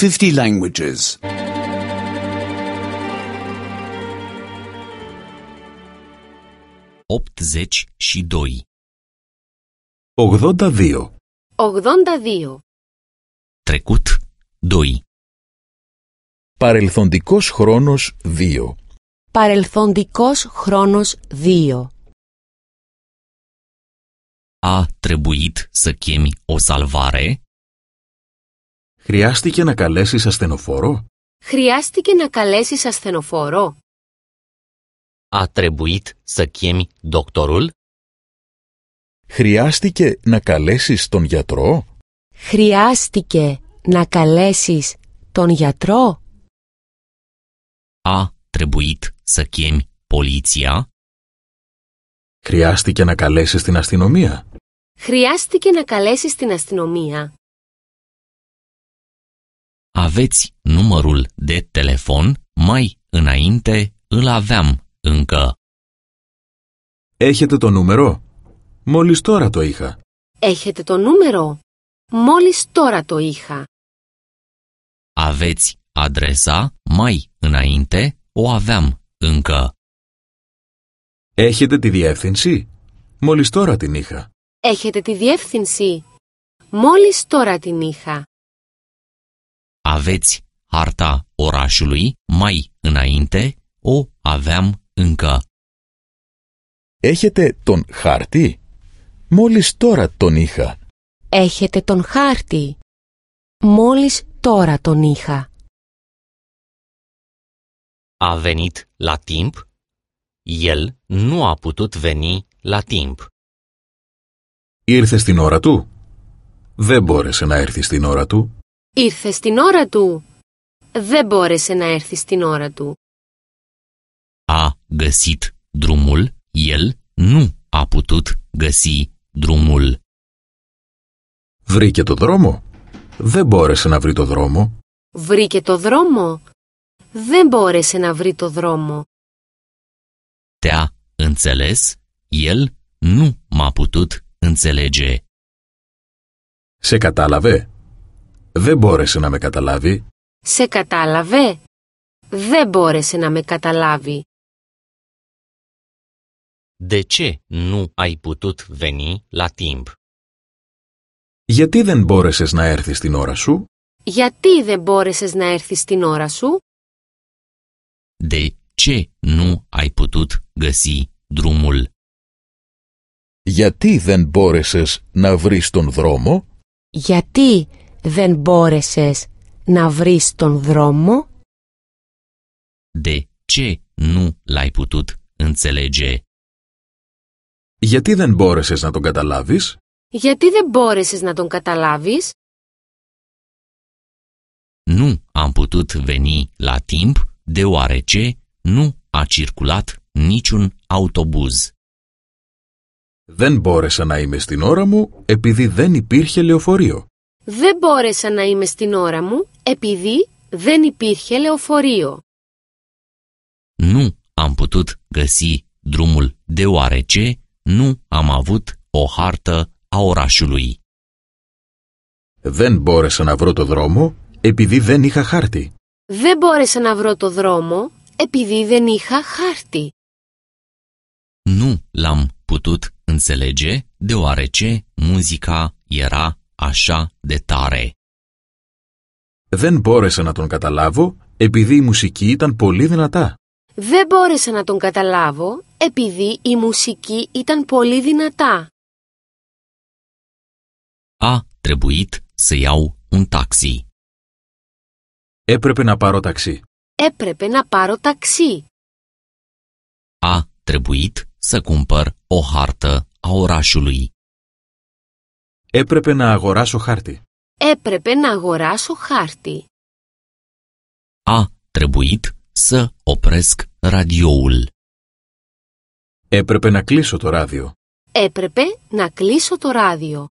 50 languages. 82. 82. 82. Trecut 2. Παρελθοντικός χρόνος 2. Παρελθοντικός χρόνος 2. A trebuit să chemi o salvare? Χρειάστηκε να καλέσεις ασθενοφόρο? Χρειάστηκε να καλέσεις ασθενοφόρο? A trebuit să chemi doctorul? Χρειάστηκε να καλέσεις τον γιατρό? Χρειάστηκε να καλέσεις τον γιατρό? A trebuit să chemi poliția? Χρειάστηκε να καλέσεις την αστυνομία? Χρειάστηκε να καλέσεις την αστυνομία? Aveți numărul de telefon? Mai înainte îl aveam încă. Έχετε το νούμερο? Μόλις τώρα το είχα. Έχετε το νούμερο? Μόλις τώρα το είχα. Aveți adresa? Mai înainte o aveam încă. Έχετε τη διεύθυνση? Μόλις τώρα την είχα. Έχετε τη διεύθυνση? Μόλις τώρα την είχα. Aveți harta orașului? Mai înainte o aveam încă. Έχετε τον χάρτη? Μόλις τώρα τον είχα. Έχετε τον χάρτη? Μόλις τώρα τον είχα. A venit la timp? El nu a putut veni la timp. Ήρθε στην ώρα του? Δεν μπόρεσε να έρθει στην ώρα του. Ήρθε στην ώρα του? Δεν μπόρεσε να έρθει στην ώρα του. A găsit drumul? El nu a putut găsi drumul. Βρήκε το δρόμο? Δεν μπόρεσε να βρει το δρόμο. Βρήκε το δρόμο? Δεν μπόρεσε να βρει το δρόμο. Te-a înțeles? El nu m-a putut înțelege. Σε κατάλαβε? Δεν μπόρεσε να με καταλάβει. Σε κατάλαβε? Δεν μπόρεσε να με καταλάβει. De ce nu ai putut veni la timp? Γιατί δεν μπόρεσες να έρθεις την ώρα σου? Γιατί δεν μπόρεσες να έρθεις την ώρα σου? De ce nu ai putut găsi drumul? Γιατί δεν μπόρεσες να βρεις τον δρόμο? Γιατί δεν μπόρεσες να βρεις τον δρόμο? De ce nu l-ai putut înțelege? Γιατί δεν μπόρεσες να τον καταλάβεις? Γιατί δεν μπόρεσες να τον καταλάβεις? Nu am putut veni la timp deoarece nu a circulat niciun autobuz. Δεν μπόρεσα να είμαι στην ώρα μου επειδή δεν υπήρχε λεωφορείο. Δεν μπόρεσα να είμαι στην ώρα μου επειδή δεν υπήρχε λεωφορείο. Nu am putut găsi drumul deoarece nu am avut o hartă a orașului. Δεν μπόρεσα να βρω το δρόμο επειδή δεν είχα χάρτη. Δεν μπόρεσα να βρω το δρόμο επειδή δεν είχα χάρτη. Nu l-am putut înțelege deoarece muzica era așa de tare. Δεν μπόρεσα να τον καταλάβω επειδή η μουσική ήταν πολύ δυνατά. Δεν μπόρεσα να τον καταλάβω επειδή η μουσική ήταν πολύ δυνατά. A trebuit să iau un taxi. Έπρεπε να πάρω ταξί. Έπρεπε να πάρω ταξί. A trebuit să cumpăr o hartă a orașului. Έπρεπε να αγοράσω χάρτη. Έπρεπε να αγοράσω χάρτη. A trebuit să opresc radioul. Έπρεπε να κλείσω το ράδιο. Έπρεπε να κλείσω το ράδιο.